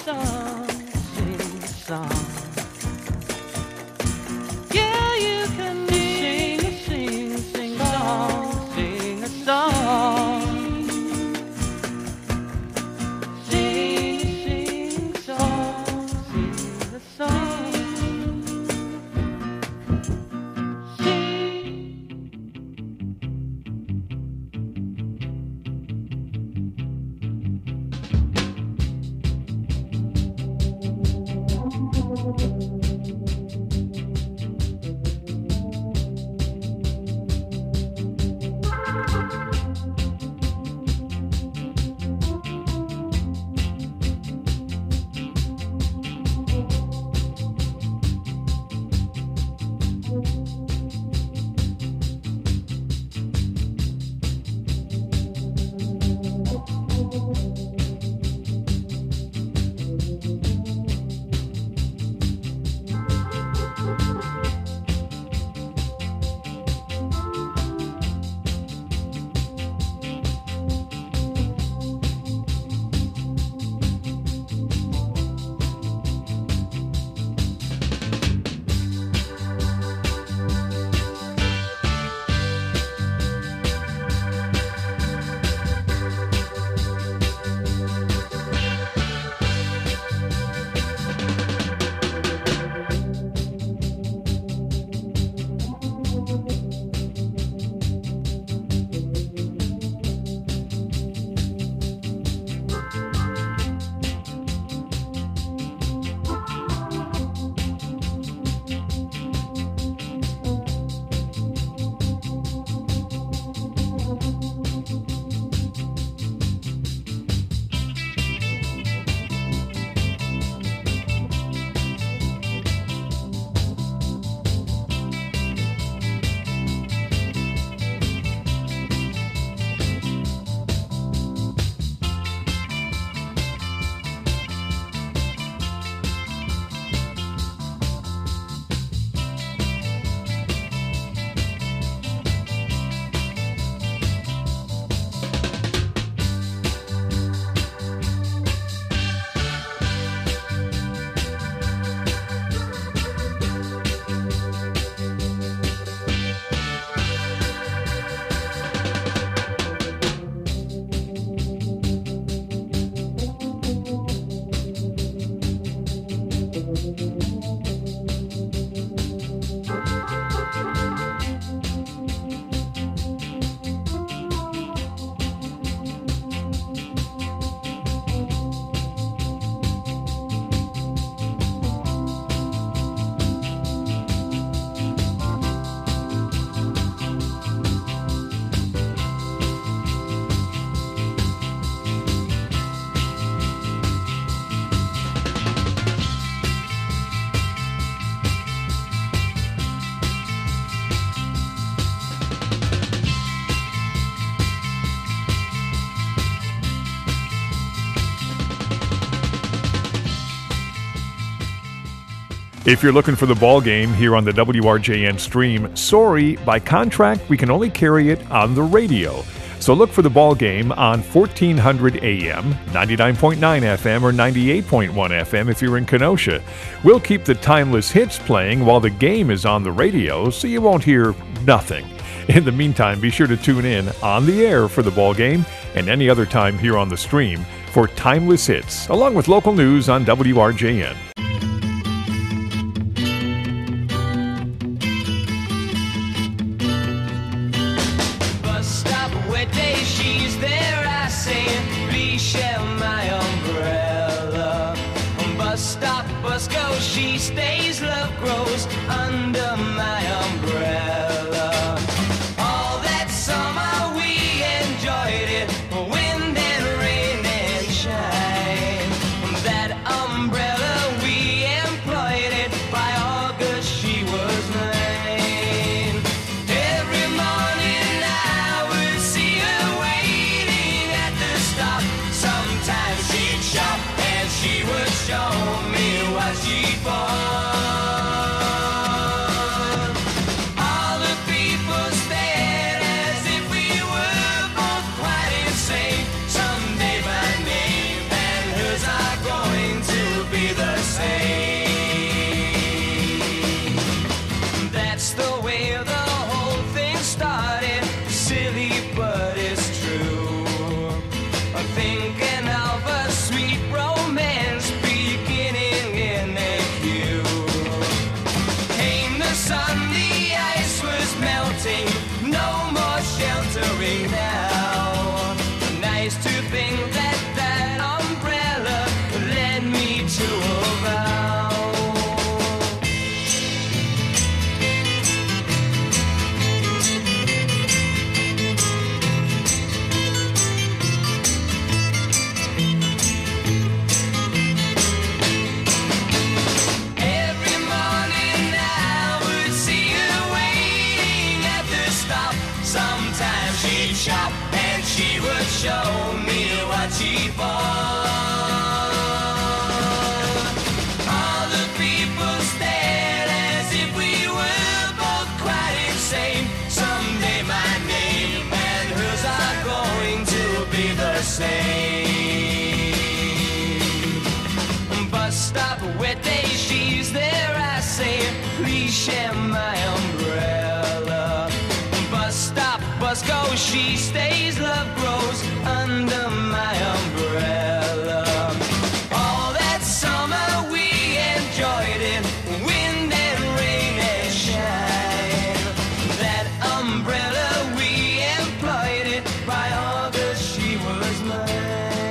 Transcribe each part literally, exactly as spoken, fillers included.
song, sing a song. Yeah, you can sing, sing, sing a song, sing a song. Sing, sing a song, sing a song. If you're looking for the ball game here on the W R J N stream, sorry, by contract, we can only carry it on the radio. So look for the ball game on fourteen hundred A M, ninety-nine point nine F M, or ninety-eight point one F M if you're in Kenosha. We'll keep the timeless hits playing while the game is on the radio, so you won't hear nothing. In the meantime, be sure to tune in on the air for the ball game and any other time here on the stream for timeless hits, along with local news on W R J N. She stays, love grows under my umbrella. All that summer we enjoyed it, wind and rain and shine. That umbrella we employed it, by August she was mine. Every morning I would see her waiting at the stop. Sometimes she'd shop and she would show me what she bought. to a vow. Every morning I would see her waiting at the stop. Sometimes she'd shop and she would show me what she bought. All the people stared as if we were both quite insane. Someday my name and hers are going to be the same. Bus stop, wet day, she's there, I say, please share my umbrella. Bus stop, bus goes, she stays, love grows under my umbrella. All that summer we enjoyed it, wind and rain and shine. That umbrella we employed it, by August she was mine.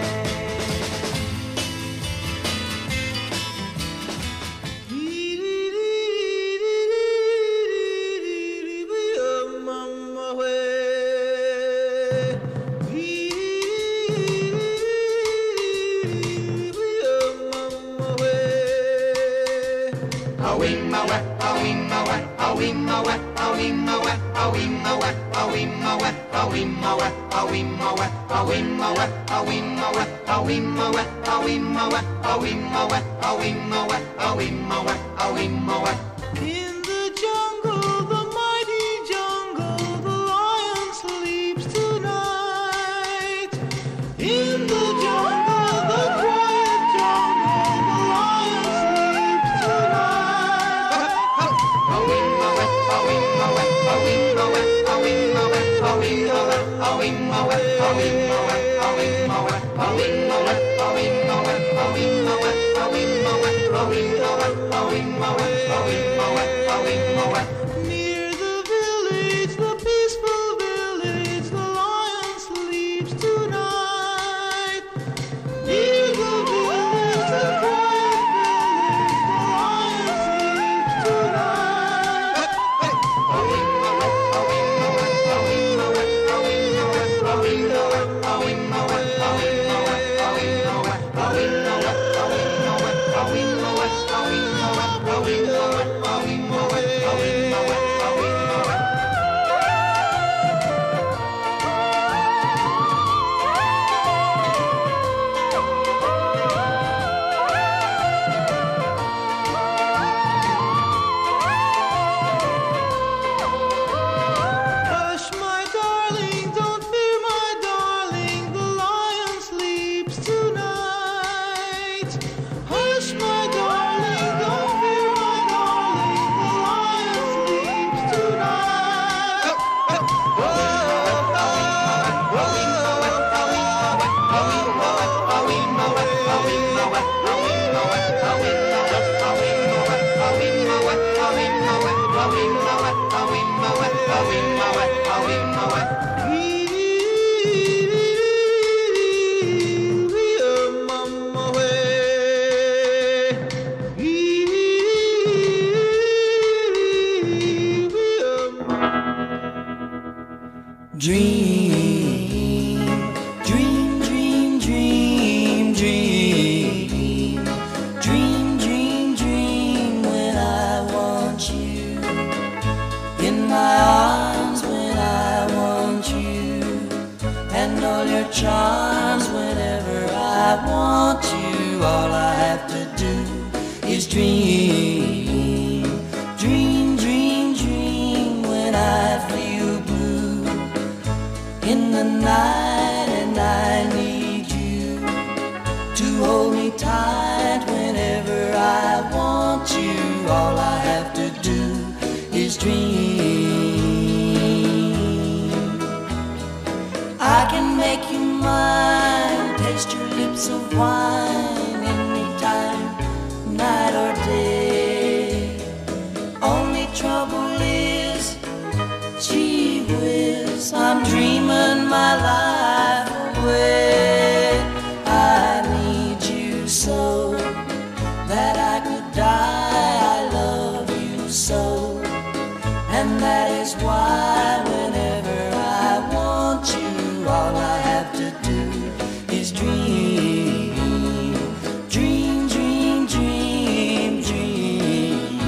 In the jungle, the mighty jungle, the lion sleeps tonight. In the jungle, the quiet jungle, the lion sleeps Near the village, the peaceful village, the lion sleeps tonight. Near the village, the quiet village, the lion Hush, my darling, don't fear, my darling, the lion sleeps tonight. Hush, my darling, don't fear, my darling, the lion sleeps tonight. Dream, dream, dream, dream, dream. Dream, dream, dream when I want you. In my arms when I want you. And all your charms whenever I want you. All I have to do is dream. Dream, dream, dream when I feel blue in the night and I need you to hold me tight whenever I want you. All I have to do is dream. I can make you mine, taste your lips of wine anytime, night or day. Only trouble is, gee whiz, I'm dreaming my life away. I need you so, that I could die. I love you so, and that is why whenever I want you, all I have to do is dream, dream, dream, dream, dream.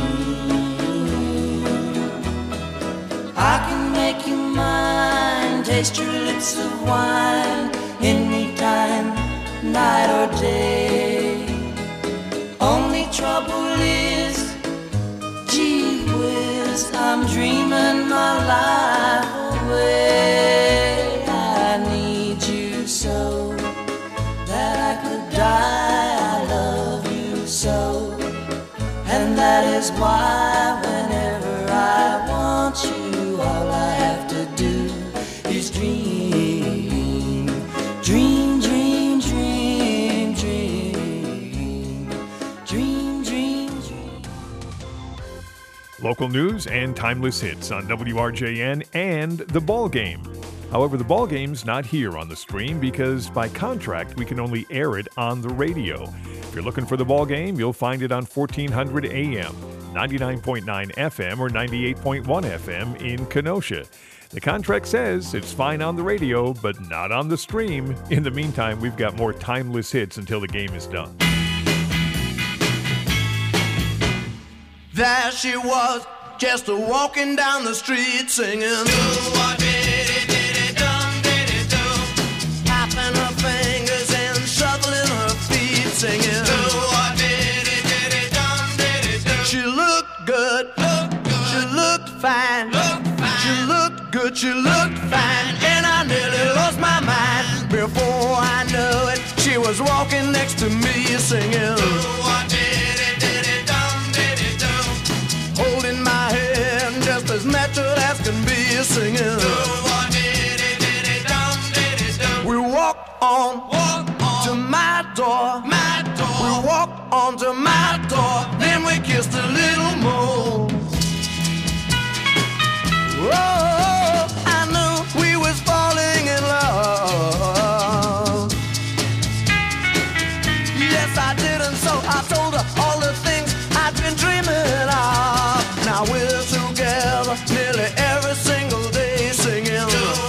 I can make you mine, taste your lips of wine, anytime, night or day. Only trouble is, gee whiz, I'm dreaming my life away. I need you so that I could die. I love you so, and that is why whenever I want you, all I have to do is dream, dream, dream, dream, dream, dream, dream, dream. Local news and timeless hits on W R J N and The Ball Game. However, The Ball Game's not here on the stream because by contract we can only air it on the radio. If you're looking for The Ball Game, you'll find it on fourteen hundred A M, ninety-nine point nine F M, or ninety-eight point one F M in Kenosha. The contract says it's fine on the radio, but not on the stream. In the meantime, we've got more timeless hits until the game is done. There she was, just a walking down the street singing. Tapping her fingers and shuffling her feet singing. She looked good, she looked fine, she looked good, she looked fine, and I nearly lost my mind. Before I knew it, she was walking next to me singing. Holding my hand just as natural as can be singing. We walked on, to my door. We walked on to my door. Then we kissed a little more. Oh, I knew we was falling in love. Yes, I did, and so I told her all the things I've been dreaming of. Now we're together nearly every single day singing.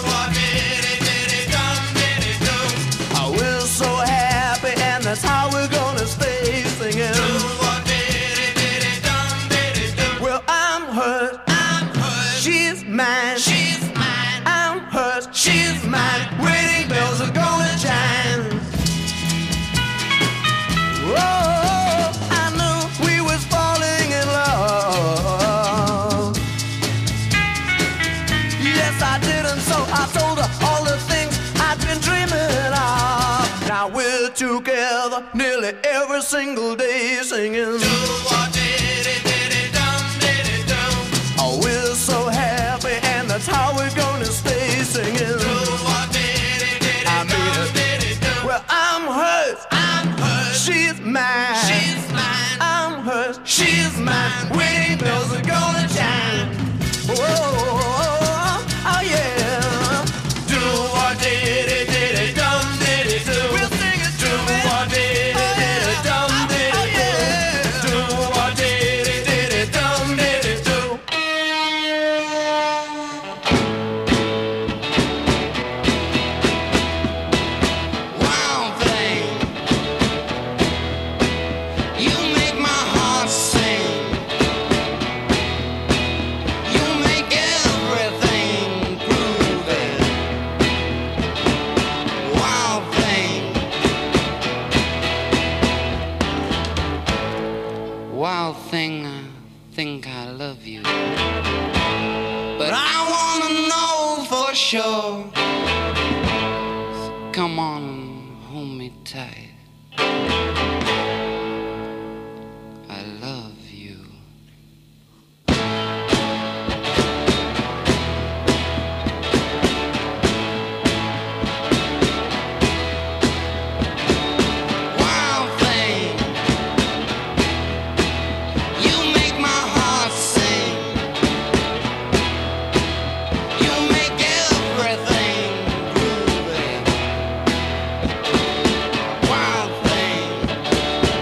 Oh, we're so happy, and that's how we're gonna stay singing. Well, I'm hers, I'm hers. She's mine, she's mine. I'm hers, she's mine. Wedding bells are gonna chime. Whoa, I knew we was falling in love. Yes, I did, and so I told her all the things I've been dreaming of. Now we're together nearly every single day singing. Oh, we're so happy, and that's how we're gonna stay singing. I mean it. Well, I'm hers, I'm hers. She's mine, she's mine. I'm hers, she's mine. Wedding bells are gonna chime. Oh, oh yeah. Do what did it, did it, dum did it do. We'll sing it do what did it, did it, dum did it do. Do what did it, did it, dum did it do. Wild thing, you make my heart sing. You make everything groovy. Wild thing, wild thing, I think I love you, but I wanna know for sure. So come on and hold me tight. I love you. Wild thing, you make my heart sing. You make everything groovy. Wild thing,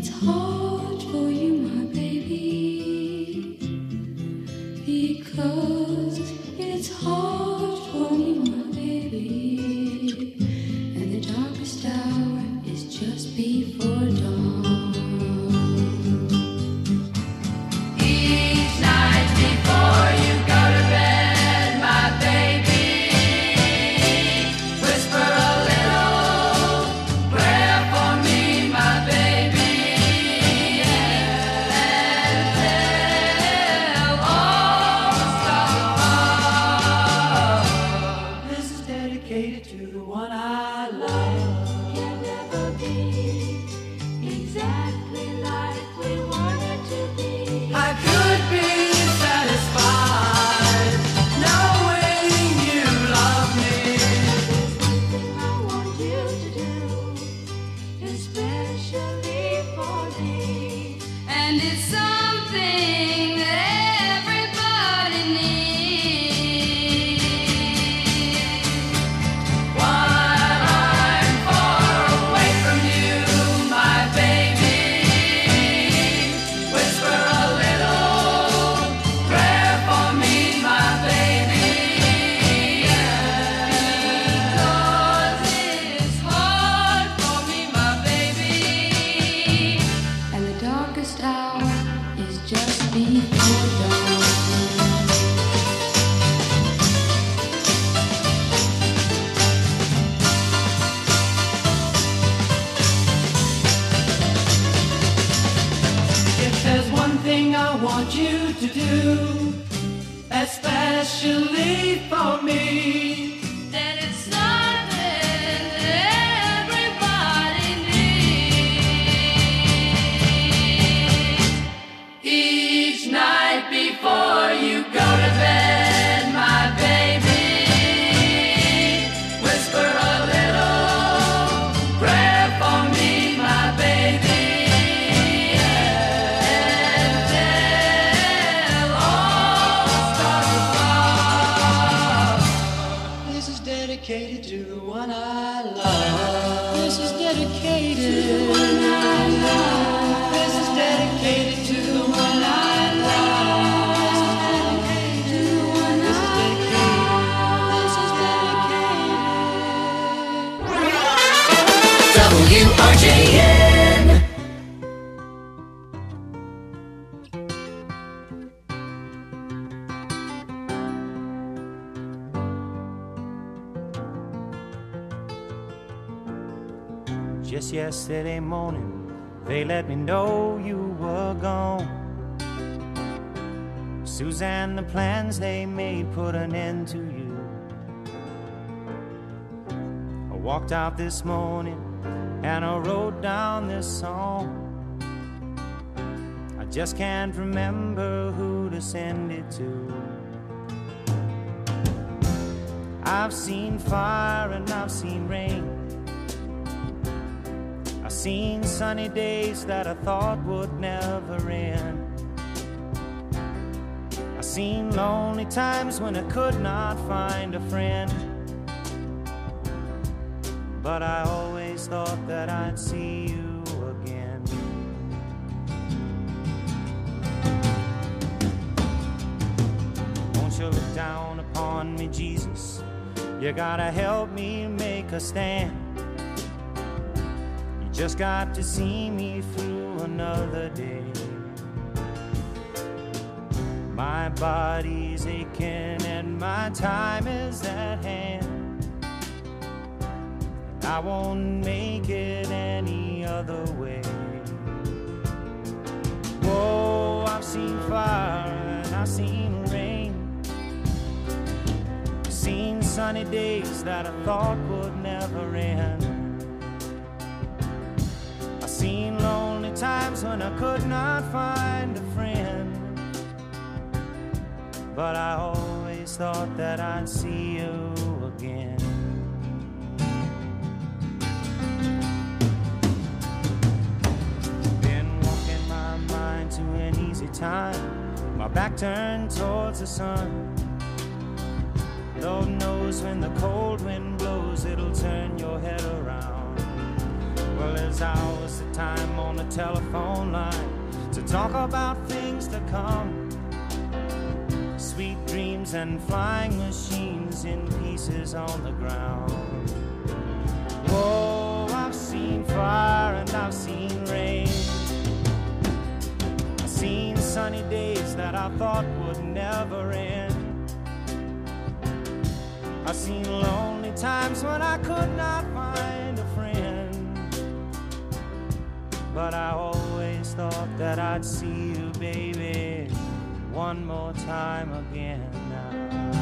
It's hard for you, my baby, because it's hard for me, my baby, and the darkest hour is just before dawn. Each night before you go to bed, my baby, whisper a little prayer for me, my baby, and tell all the stars. This is dedicated to the one I love. Can never be exactly like we wanted to be. I could be satisfied knowing you love me. Something I want you to do, especially for me. And it's something that everybody needs. While I'm far away from you, my baby, whisper a little prayer for me, my baby. Because it's hard for me, my baby, and the darkest hour is just before dawn. If there's one thing I want you to do, especially for me, That it's something that everybody needs. each night before you go to bed, my baby, whisper a little prayer for me, my baby, and tell all the stars above. This is dedicated to the one I love. This is dedicated to the one I love. This is dedicated to the one I love. This is dedicated to the one I love. This is dedicated. W R J N. Just yesterday morning, they let me know you were gone. Suzanne, the plans they made put an end to you. I walked out this morning and I wrote down this song. I just can't remember who to send it to. I've seen fire and I've seen rain. I've seen sunny days that I thought would never end. I've seen lonely times when I could not find a friend. But I always thought that I'd see you again. Won't you look down upon me, Jesus? You gotta help me make a stand. You just got to see me through another day. My body's aching and my time is at hand. I won't make it any other way. Whoa, I've seen fire and I've seen rain. Seen sunny days that I thought would never end. I've seen lonely times when I could not find a friend. But I always thought that I'd see you again. Been walking my mind to an easy time, my back turned towards the sun. Lord knows when the cold wind blows, it'll turn your head around. Well, there's hours the time on the telephone line to talk about things to come. Sweet dreams and flying machines in pieces on the ground. Whoa, I've seen fire and I've seen rain. I've seen sunny days that I thought would never end. I've seen lonely times when I could not find a friend. But I always thought that I'd see you, baby, one more time again now.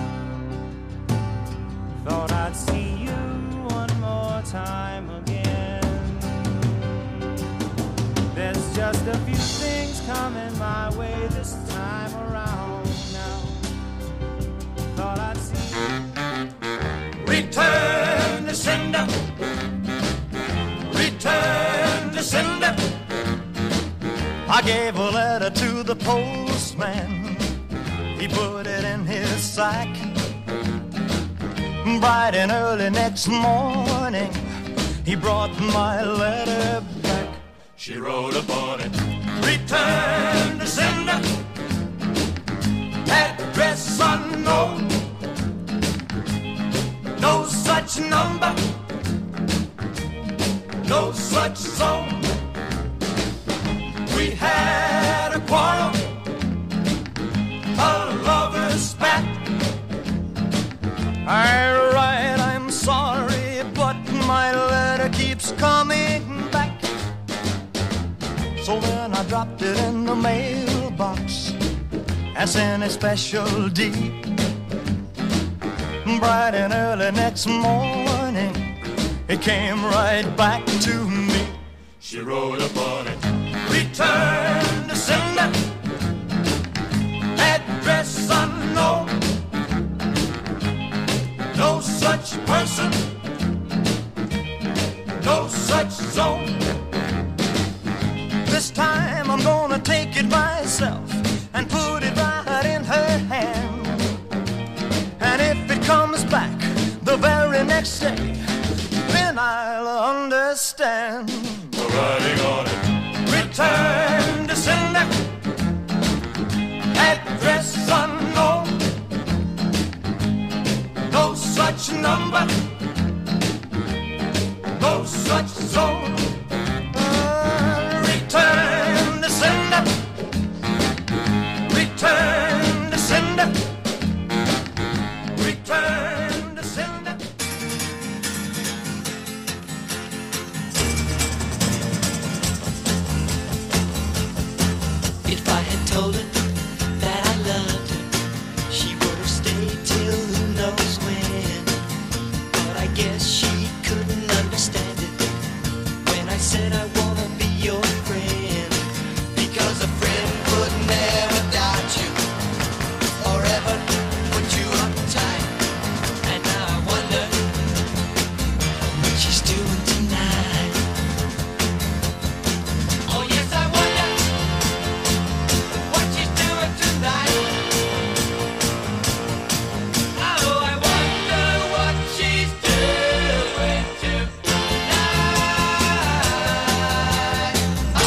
Thought I'd see you one more time again. There's just a few things coming my way this time around now. Thought I'd see you. Return to sender. Return to sender. I gave a letter to the postman. He put it in his sack. Bright and early next morning, he brought my letter back. She wrote upon it, return to sender. Address unknown. No such number. No such zone. We had a quarrel, a lover's spat. I write, I'm sorry, but my letter keeps coming back. So then I dropped it in the mailbox and sent a special deed. Bright and early next morning, it came right back to me. She wrote upon it, return to sender. Address unknown. No such person. No such zone. This time I'm gonna take it myself and put it right in her hand. And if it comes back the very next day, then I'll understand. Writing on it, return to sender. Address unknown. No such number. No such zone. Uh, return to sender. Return to sender. Return to sender. If I had told her that I loved her, she would have stayed till who knows when. But I guess she couldn't understand it when I said I wanna be your friend. Because a friend would never doubt you or ever put you uptight. And now I wonder what she's doing tonight. Oh yes, I wonder what she's doing tonight. Oh, I wonder what she's doing tonight. Ah,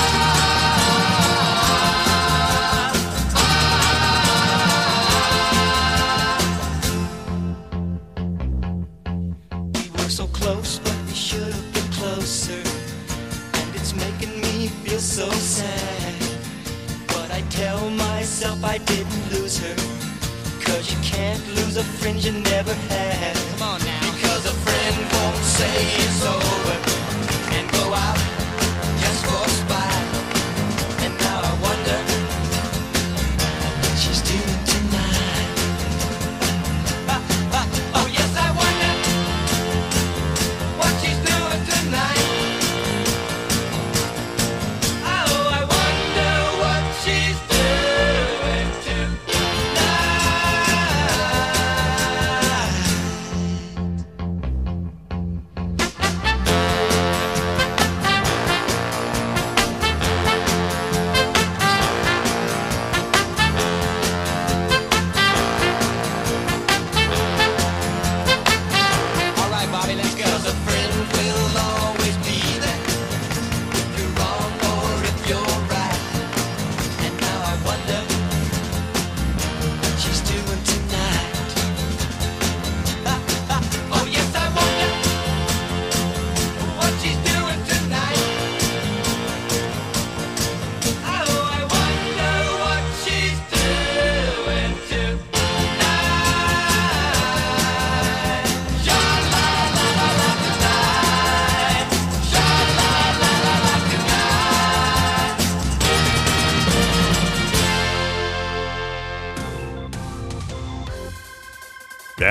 We were so close, but we should have been closer. And it's making me feel so sad. But I tell myself I didn't lose her. Cause you can't lose a friend you never had. Come on now. Because a friend won't say it's over and go out just for spite. And now I wonder what she's doing tonight. Ah, ah, oh yes, I wonder what she's doing tonight. Oh, I wonder what she's doing tonight.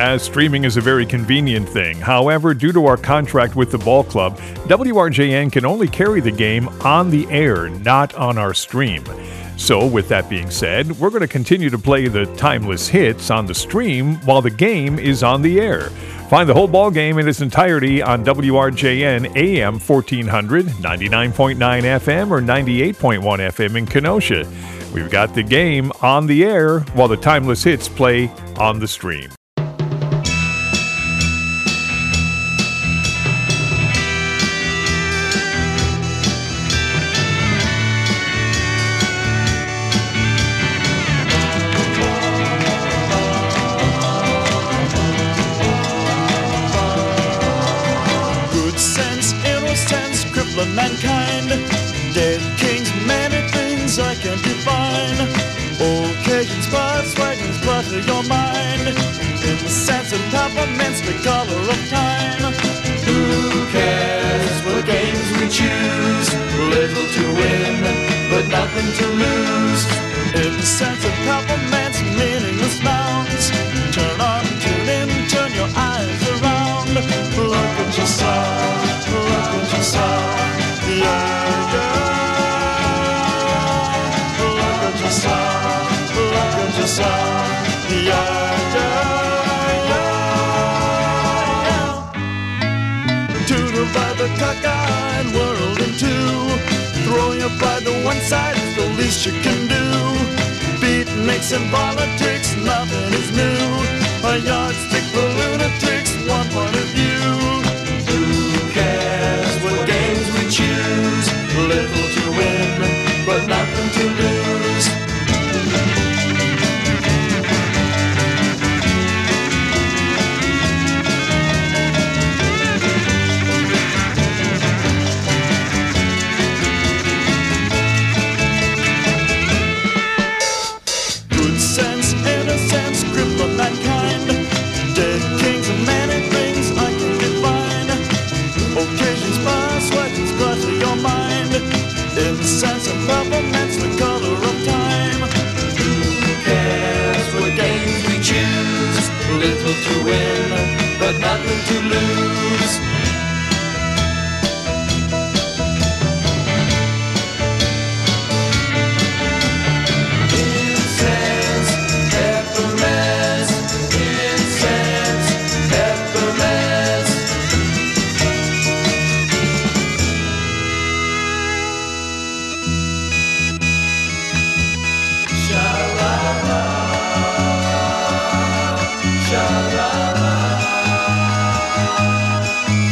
Yeah, streaming is a very convenient thing. However, due to our contract with the ball club, W R J N can only carry the game on the air, not on our stream. So, with that being said, we're going to continue to play the timeless hits on the stream while the game is on the air. Find the whole ball game in its entirety on W R J N A M fourteen hundred, ninety-nine point nine F M, or ninety-eight point one F M in Kenosha. We've got the game on the air while the timeless hits play on the stream. Mankind, dead kings, many things I can define. Occasions, spots, wagons, butter your mind. In the sense of peppermints, the color of time. Who cares what games we choose? Little to win, but nothing to lose. In the sense of peppermints, meaningless nouns. Turn on, tune in, turn your eyes around. Look at yourself, look at yourself. Yeah, yeah. Look at yourself, look at yourself. Yeah, yeah, yeah. To divide the cockeyed world in two. Throw your pride to one side is the least you can do. Beatniks and politics, nothing is new. A yardstick for lunatics, one point of view. Who cares what games we choose? Little to win, but nothing to lose. Good sense, innocence, cripple mankind. Dead kings and many things I can define. Occasions pass, legends clutter your mind. In the sense of peppermints, the color of time. Who cares what games we choose? Little to win, but nothing to lose. Incense, peppermints, incense, peppermints. Sha-la-la, sha-la-la,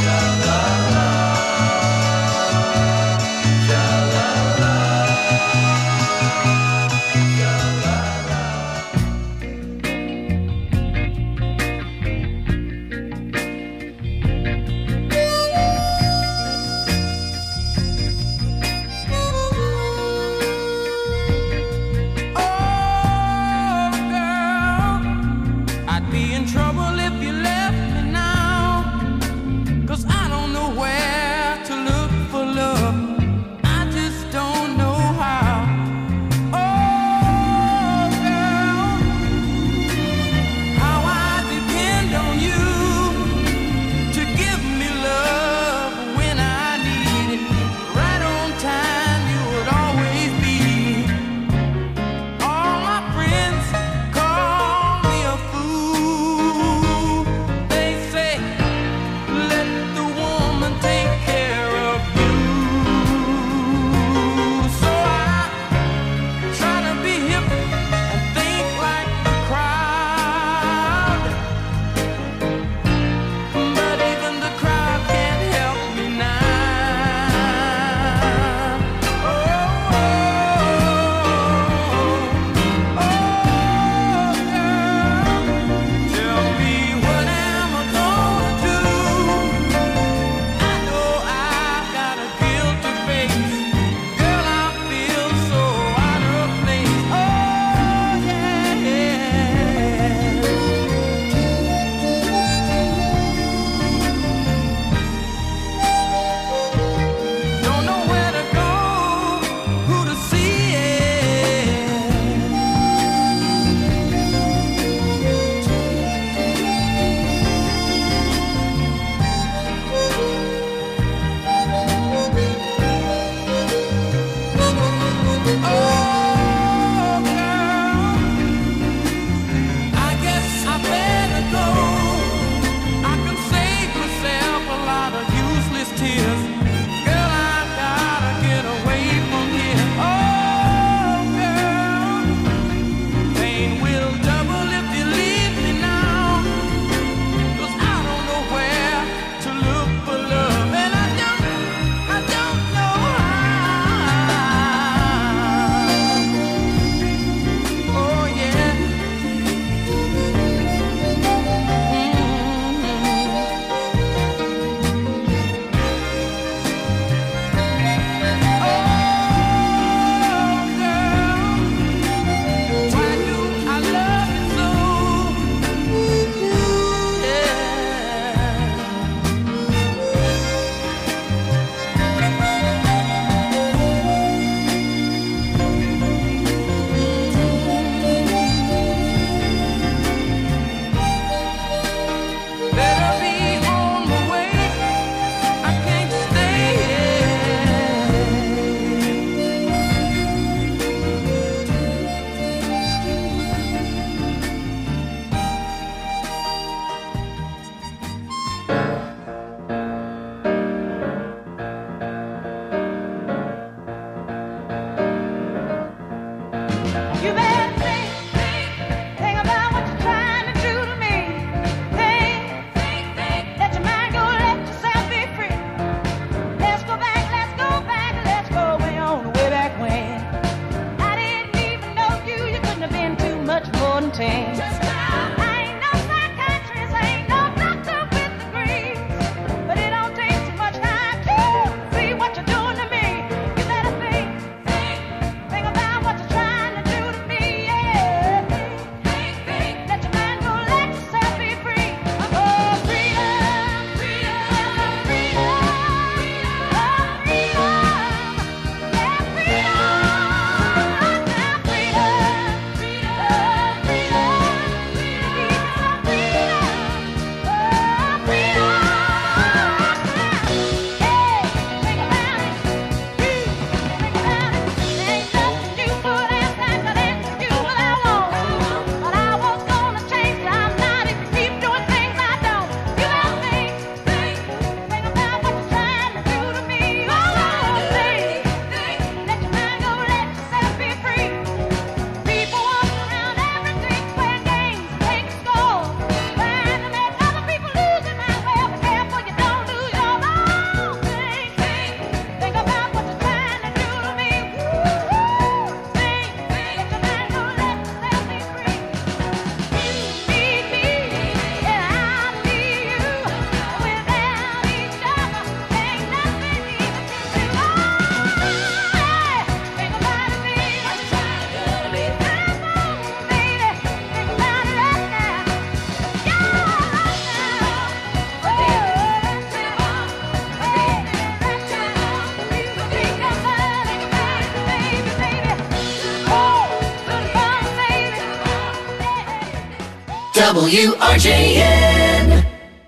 W R J N.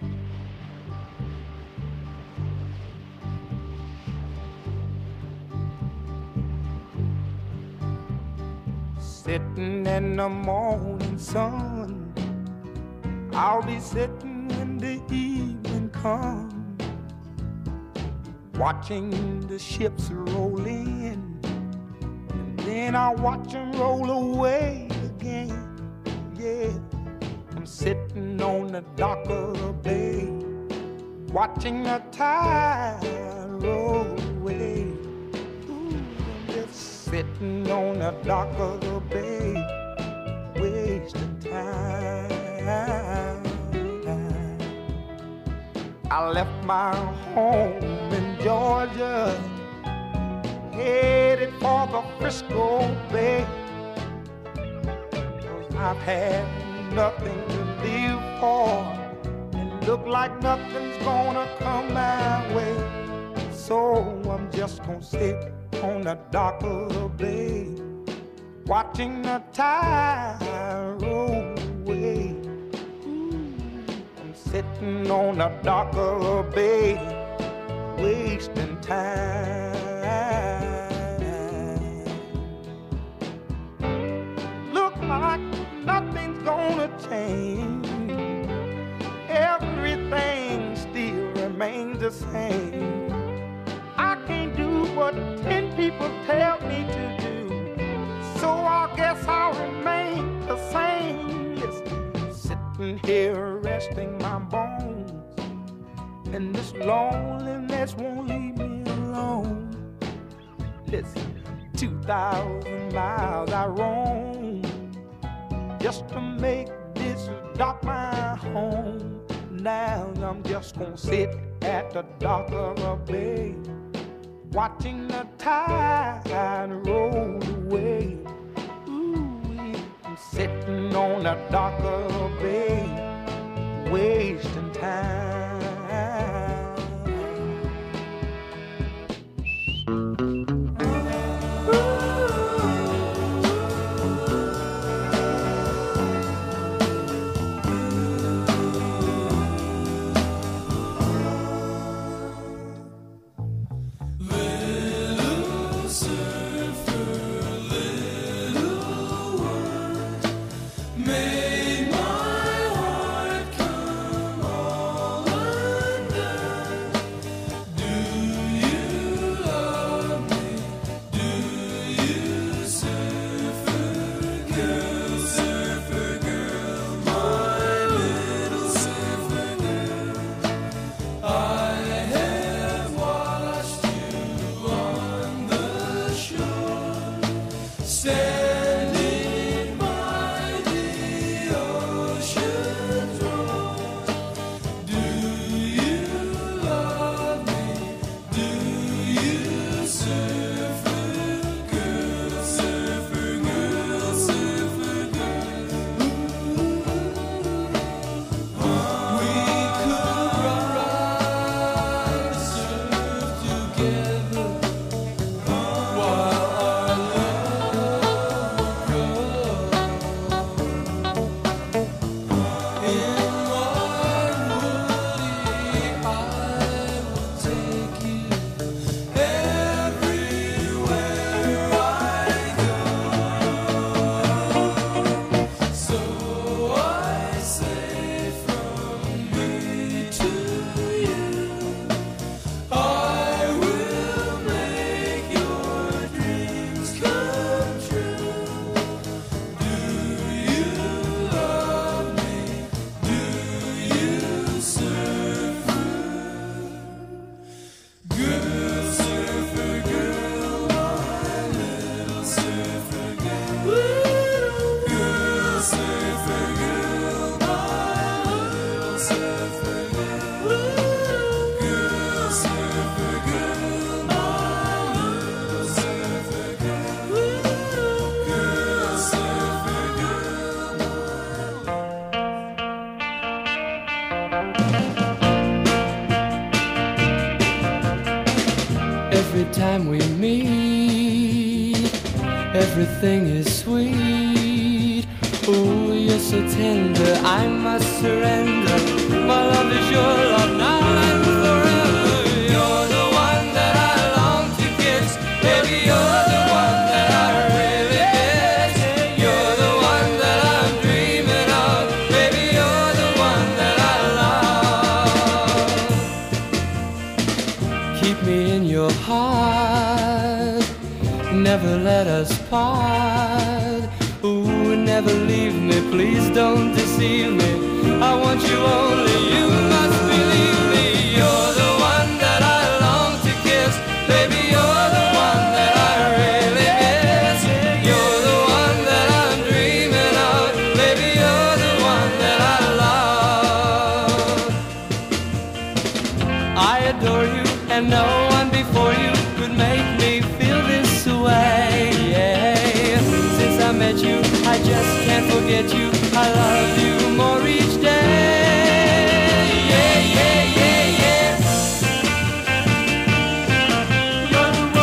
Sitting in the morning sun, I'll be sitting when the evening comes, watching the ships roll in, and then I'll watch them roll away again. Yeah, I'm sitting on the dock of the bay, watching the tide roll away. Ooh, I'm just sitting on the dock of the bay, wasting time. I left my home in Georgia, headed for the Frisco Bay, 'cause I've had nothing to live for, and look like nothing's gonna come my way. So I'm just gonna sit on the dock of the bay, watching the tide roll away. Sitting on the dock of the bay, wasting time. Look like nothing's gonna change. Everything still remains the same. I can't do what ten people tell me to do, so I guess I'll remain the same. Listen, sitting here resting my bones, and this loneliness won't leave me alone. Listen, two thousand miles I roam just to make this dock my home. Now I'm just gonna sit at the dock of a bay, watching the tide roll away. Ooh, I'm sitting on the dock of a bay, wasting time. Every time we meet, everything is sweet. Ooh, you're so tender, I must surrender. My love is your love now and forever. You're the one that I long to kiss. Baby, you're the one that I really miss. You're the one that I'm dreaming of. Baby, you're the one that I love. Keep me in your heart, never let us part. Ooh, never leave me, please don't deceive me. I want you only, you must believe me. You're the one that I long to kiss. Baby, you're the one that I really miss. You're the one that I'm dreaming of. Baby, you're the one that I love. I adore you, and no one before you could make me feel this way. Yeah. Since I met you, I just can't forget you. I love you more each day. Yeah, yeah, yeah, yeah. You're the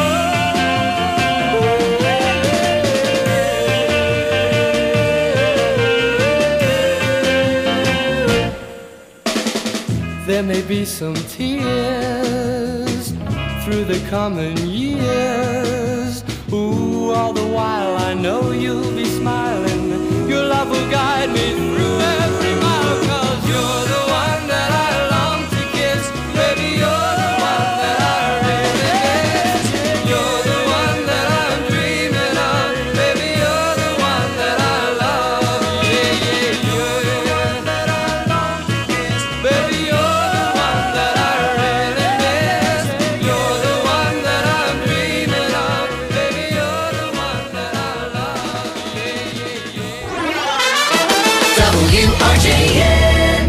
one. There may be some tears through the coming years. Ooh, all the while I know you'll be smiling. Your love will guide me through every mile. 'Cause you're the one that I long to kiss. Baby, you're the one that I really miss. You're the one that I'm dreaming of. Baby, you're the one that I love. Yeah, yeah, you're the one that I long to kiss. Baby, you're the one that I really miss. You're the one that I'm dreaming of. Baby, you're the one that I love. Yeah, yeah, yeah. W R J N.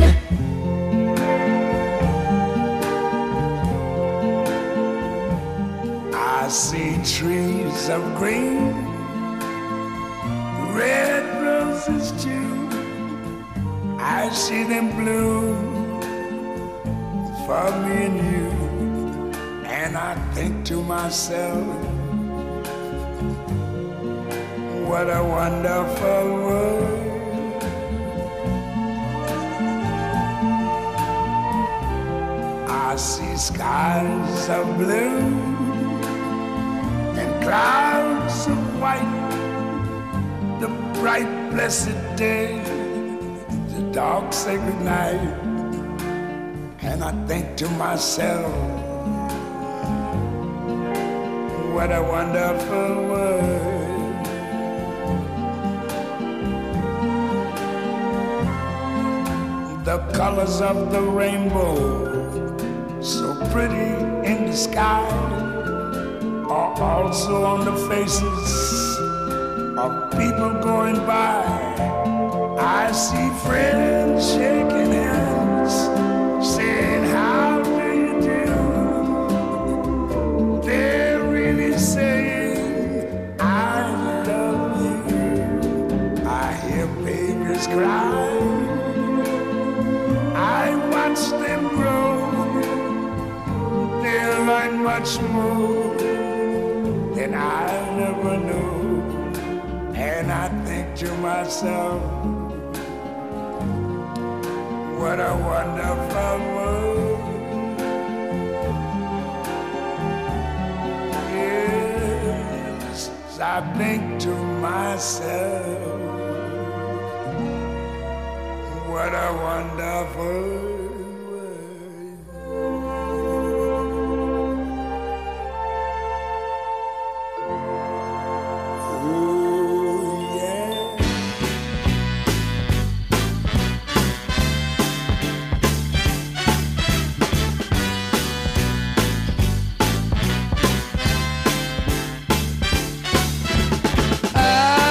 I see trees of green, red roses too. I see them bloom for me and you. And I think to myself, what a wonderful world. I see skies of blue and clouds of white, the bright blessed day, the dark sacred night. And I think to myself, what a wonderful world. The colors of the rainbow, so pretty in the sky, are also on the faces of people going by. I see friends shaking hands, saying, how do you do? They're really saying, I love you. I hear babies cry, I watch them grow. They'll learn much more than I never knew. And I think to myself, what a wonderful world. Yes, I think to myself, what a wonderful world.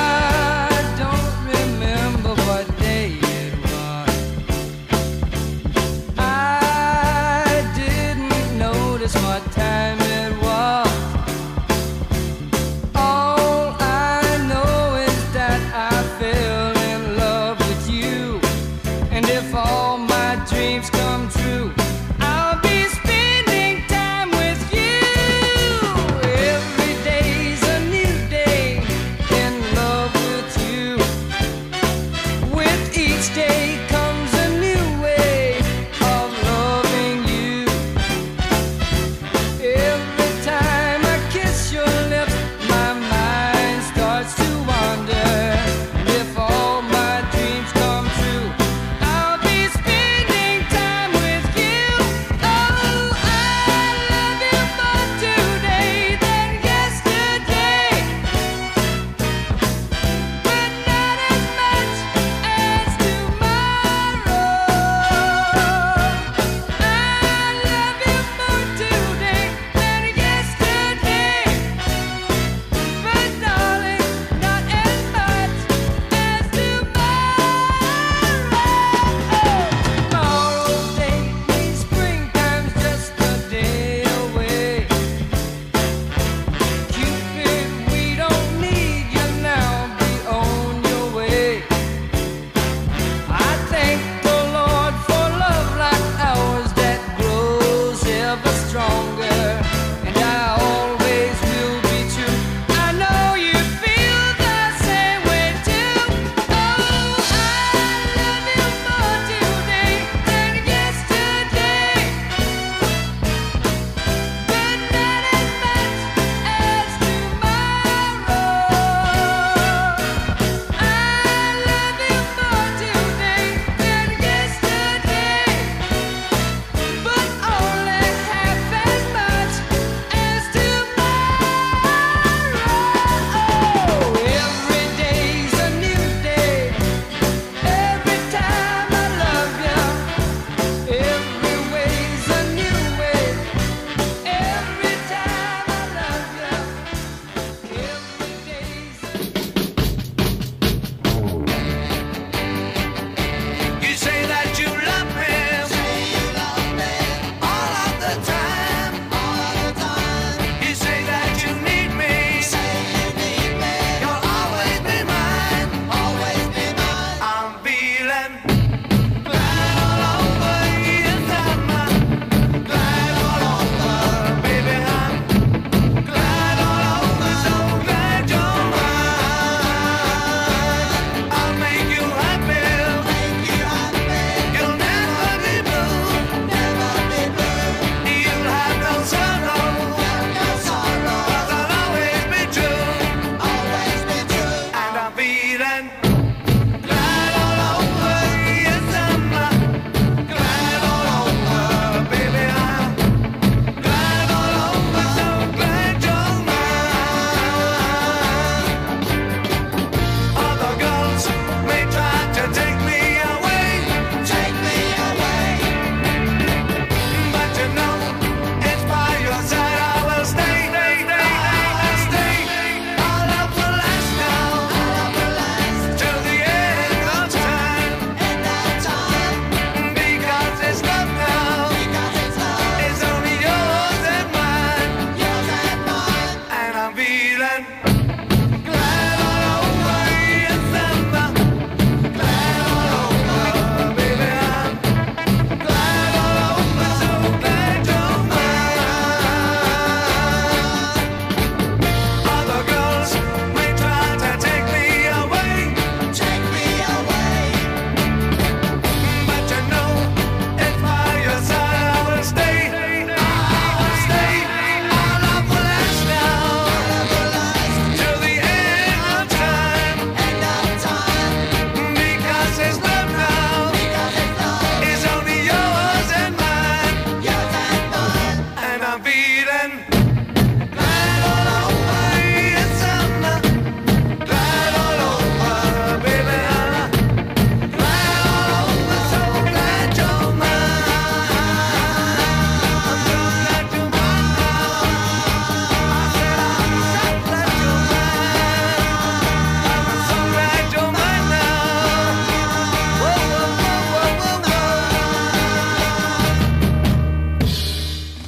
I don't remember what day it was.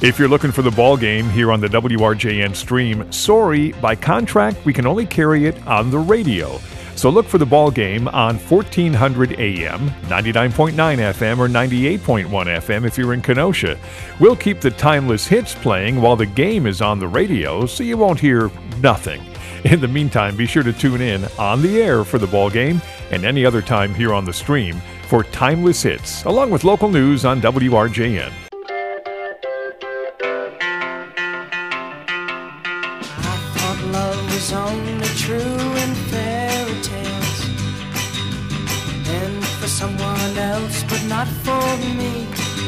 If you're looking for the ball game here on the W R J N stream, sorry, by contract, we can only carry it on the radio. So look for the ball game on fourteen hundred A M, ninety-nine point nine F M, or ninety-eight point one F M if you're in Kenosha. We'll keep the timeless hits playing while the game is on the radio, so you won't hear nothing. In the meantime, be sure to tune in on the air for the ball game and any other time here on the stream for timeless hits, along with local news on W R J N. Love was only true in fairy tales, and for someone else, but not for me.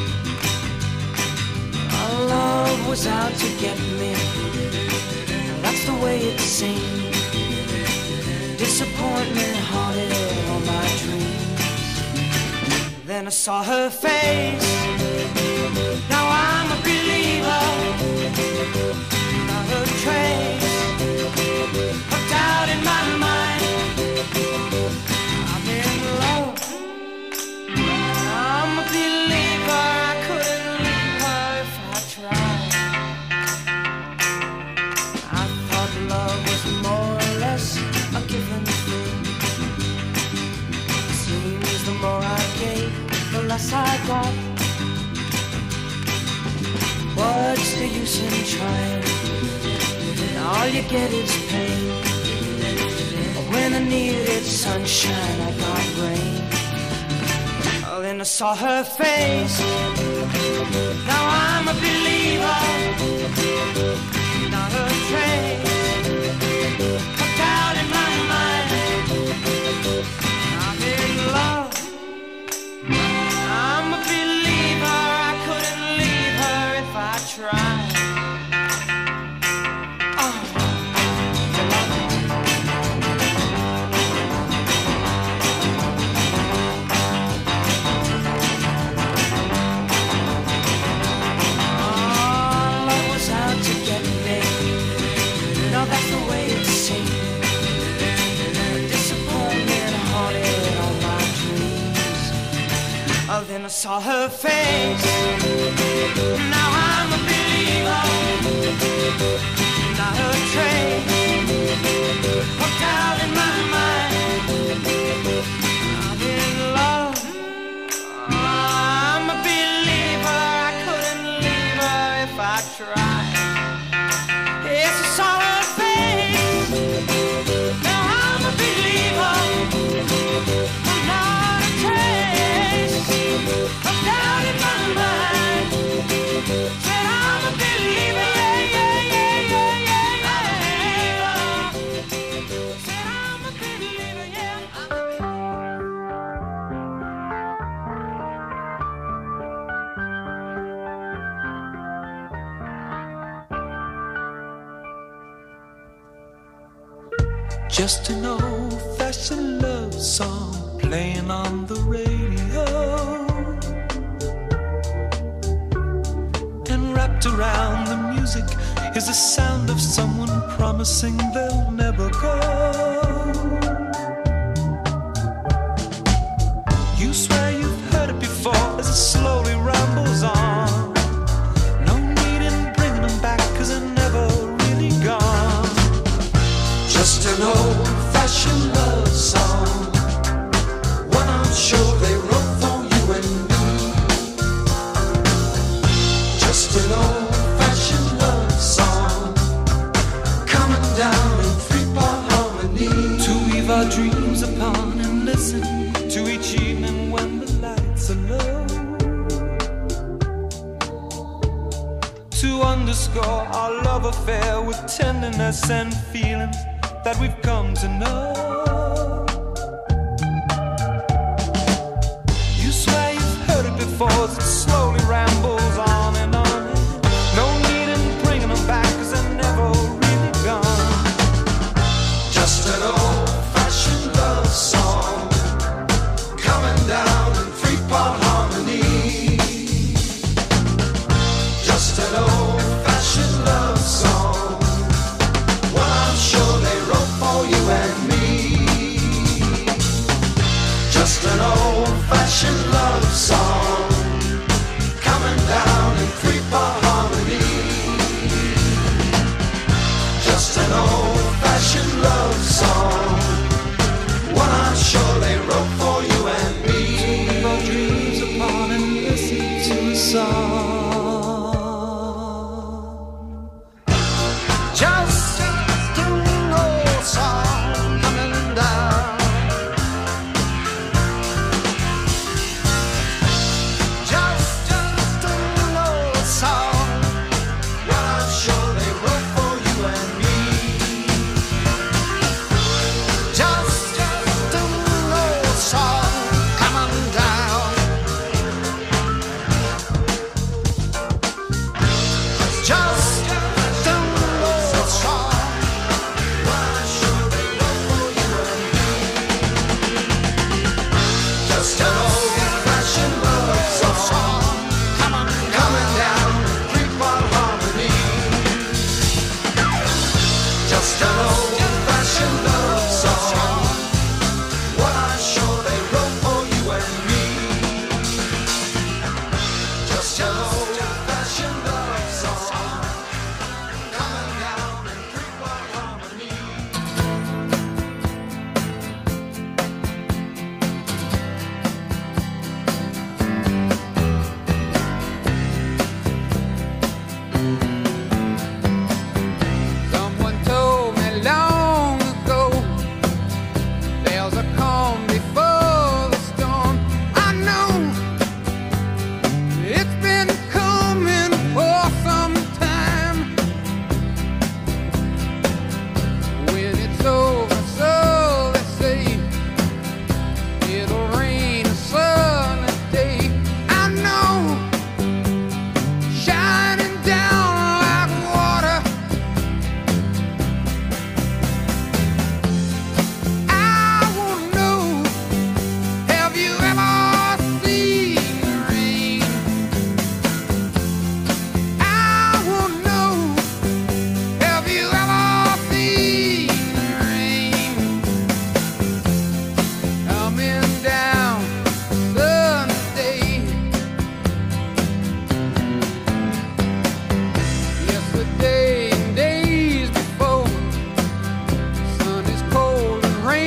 Our love was out to get me, that's the way it seemed. Disappointment haunted all my dreams. Then I saw her face, now I'm a believer. Not a trace of doubt in my mind. I'm in love, I'm a believer. I couldn't leave her if I tried. I thought love was more or less a given thing. Seems the more I gave, the less I got. What's the use in trying? All you get is pain. When I needed sunshine, I got rain. Oh, then I saw her face. Now I'm a believer. Not a trace of doubt in my mind. I'm in love, I'm a believer. I couldn't leave her if I tried. Then I saw her face. Now I'm a believer. Not a trace of doubt in my mind. I'm in love, I'm a believer. I couldn't leave her if I tried. Yes, I saw her face. Now I'm a believer. Not a trace of doubt in my mind. Said I'm a believer, yeah, yeah, yeah, yeah, yeah, yeah. Said I'm a believer, yeah. Just an old-fashioned love song playing on the radio, and wrapped around the music is the sound of someone promising they'll never go. You swear you've heard it before as it slowly rambles on. No need in bringing them back, cause they're never really gone. Just an old-fashioned love song, one I'm sure they wrote for you and me. Just an old-fashioned love song, coming down in three-part harmony, to weave our dreams upon and listen to each evening when the lights are low, to underscore our love affair with tenderness and feelings that we've come to know. You swear you've heard it before as it slowly rambles on and on. No need in bringing them back, cause they're never really gone. Just an old-fashioned love song, coming down in three-part harmony. Just an old-fashioned love song, one I'm sure they wrote for you and me. Just an old-fashioned love song, coming down in three-part harmony. Hello.